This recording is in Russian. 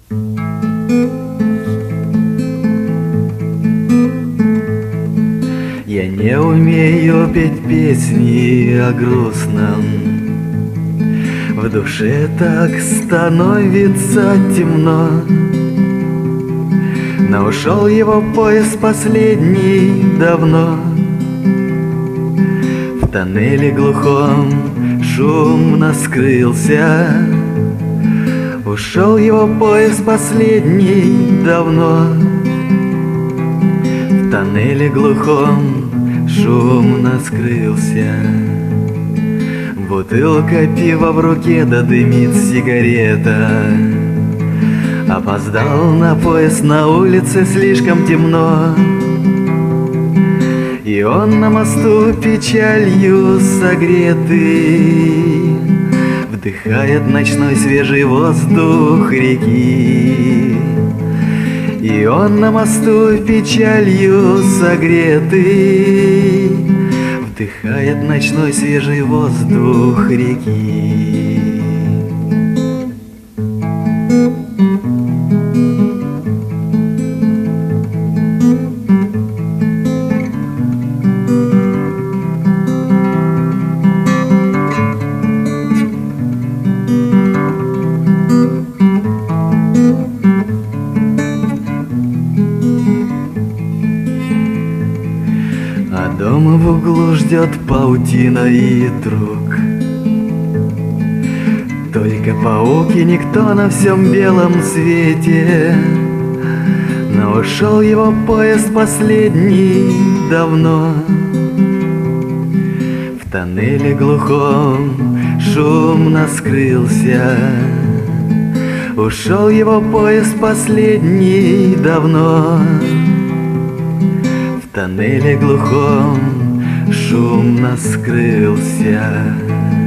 Я не умею петь песни о грустном, в душе так становится темно. Но ушел его поезд последний давно. В тоннеле глухом шумно скрылся. Ушел его поезд последний давно. В тоннеле глухом шумно скрылся. Бутылка пива в руке, да дымит сигарета. Опоздал на поезд, на улице слишком темно. И он на мосту печалью согретый вдыхает ночной свежий воздух реки. И он на мосту печалью согретый вдыхает ночной свежий воздух реки. А дома в углу ждет паутина и друг. Только паук и никто на всем белом свете. Но ушел его поезд последний давно. В тоннеле глухом шумно скрылся. Ушел его поезд последний давно. В тоннеле глухом шумно скрылся.